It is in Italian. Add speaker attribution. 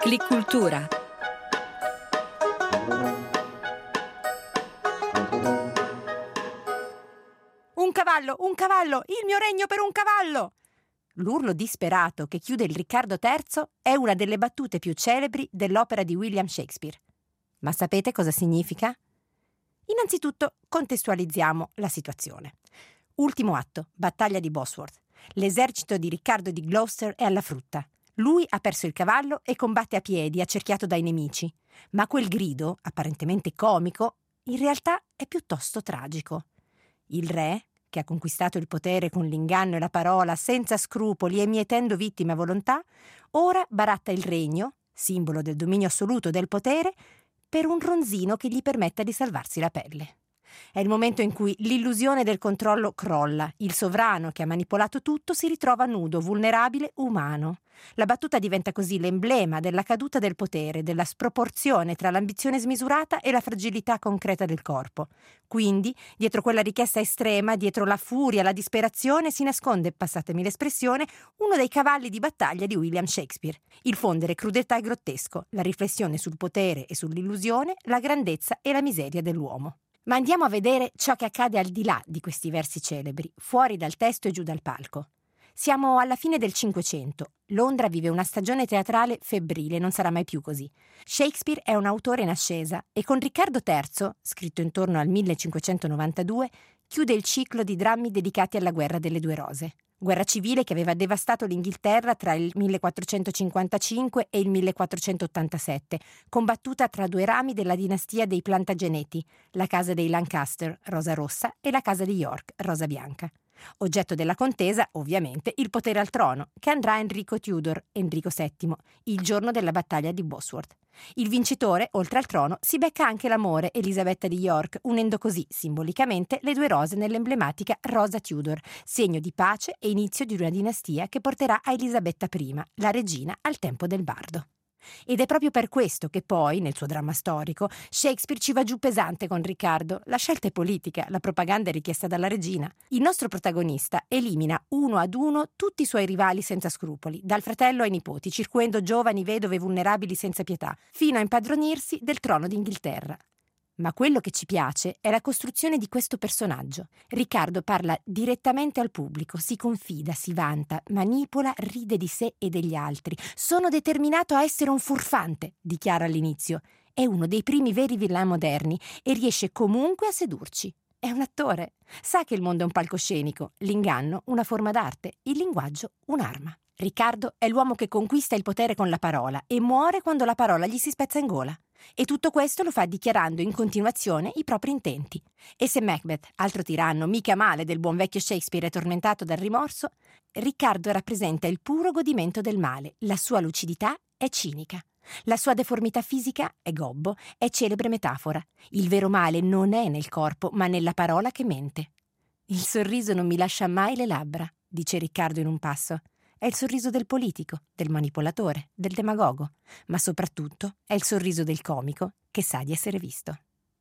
Speaker 1: Click Cultura.
Speaker 2: Un cavallo, il mio regno per un cavallo! L'urlo disperato che chiude il Riccardo III è una delle battute più celebri dell'opera di William Shakespeare. Ma sapete cosa significa? Innanzitutto contestualizziamo la situazione. Ultimo atto, battaglia di Bosworth. L'esercito di Riccardo di Gloucester è alla frutta. Lui ha perso il cavallo e combatte a piedi, accerchiato dai nemici. Ma quel grido, apparentemente comico, in realtà è piuttosto tragico. Il re, che ha conquistato il potere con l'inganno e la parola, senza scrupoli e mietendo vittime a volontà, ora baratta il regno, simbolo del dominio assoluto del potere, per un ronzino che gli permetta di salvarsi la pelle. È il momento in cui l'illusione del controllo crolla. Il sovrano che ha manipolato tutto si ritrova nudo, vulnerabile, umano. La battuta diventa così l'emblema della caduta del potere, della sproporzione tra l'ambizione smisurata e la fragilità concreta del corpo. Quindi, dietro quella richiesta estrema, dietro la furia, la disperazione, si nasconde, passatemi l'espressione, uno dei cavalli di battaglia di William Shakespeare. Il fondere crudeltà e grottesco, la riflessione sul potere e sull'illusione, la grandezza e la miseria dell'uomo. Ma andiamo a vedere ciò che accade al di là di questi versi celebri, fuori dal testo e giù dal palco. Siamo alla fine del Cinquecento. Londra vive una stagione teatrale febbrile, non sarà mai più così. Shakespeare è un autore in ascesa e con Riccardo III, scritto intorno al 1592, chiude il ciclo di drammi dedicati alla guerra delle due rose. Guerra civile che aveva devastato l'Inghilterra tra il 1455 e il 1487, combattuta tra due rami della dinastia dei Plantageneti, la casa dei Lancaster, rosa rossa, e la casa di York, rosa bianca. Oggetto della contesa, ovviamente, il potere al trono, che andrà a Enrico Tudor, Enrico VII, il giorno della battaglia di Bosworth. Il vincitore, oltre al trono, si becca anche l'amore, Elisabetta di York, unendo così, simbolicamente, le due rose nell'emblematica rosa Tudor, segno di pace e inizio di una dinastia che porterà a Elisabetta I, la regina al tempo del bardo. Ed è proprio per questo che poi, nel suo dramma storico, Shakespeare ci va giù pesante con Riccardo. La scelta è politica, la propaganda è richiesta dalla regina. Il nostro protagonista elimina uno ad uno tutti i suoi rivali senza scrupoli, dal fratello ai nipoti, circuendo giovani vedove vulnerabili senza pietà, fino a impadronirsi del trono d'Inghilterra. Ma quello che ci piace è la costruzione di questo personaggio. Riccardo parla direttamente al pubblico, si confida, si vanta, manipola, ride di sé e degli altri. Sono determinato a essere un furfante, dichiara all'inizio. È uno dei primi veri villain moderni e riesce comunque a sedurci. È un attore. Sa che il mondo è un palcoscenico, l'inganno una forma d'arte, il linguaggio un'arma. Riccardo è l'uomo che conquista il potere con la parola e muore quando la parola gli si spezza in gola. E tutto questo lo fa dichiarando in continuazione i propri intenti. E se Macbeth, altro tiranno, mica male del buon vecchio Shakespeare, è tormentato dal rimorso, Riccardo rappresenta il puro godimento del male. La sua lucidità è cinica. La sua deformità fisica è gobbo, è celebre metafora. Il vero male non è nel corpo, ma nella parola che mente. Il sorriso non mi lascia mai le labbra, dice Riccardo in un passo. È il sorriso del politico, del manipolatore, del demagogo, ma soprattutto è il sorriso del comico che sa di essere visto.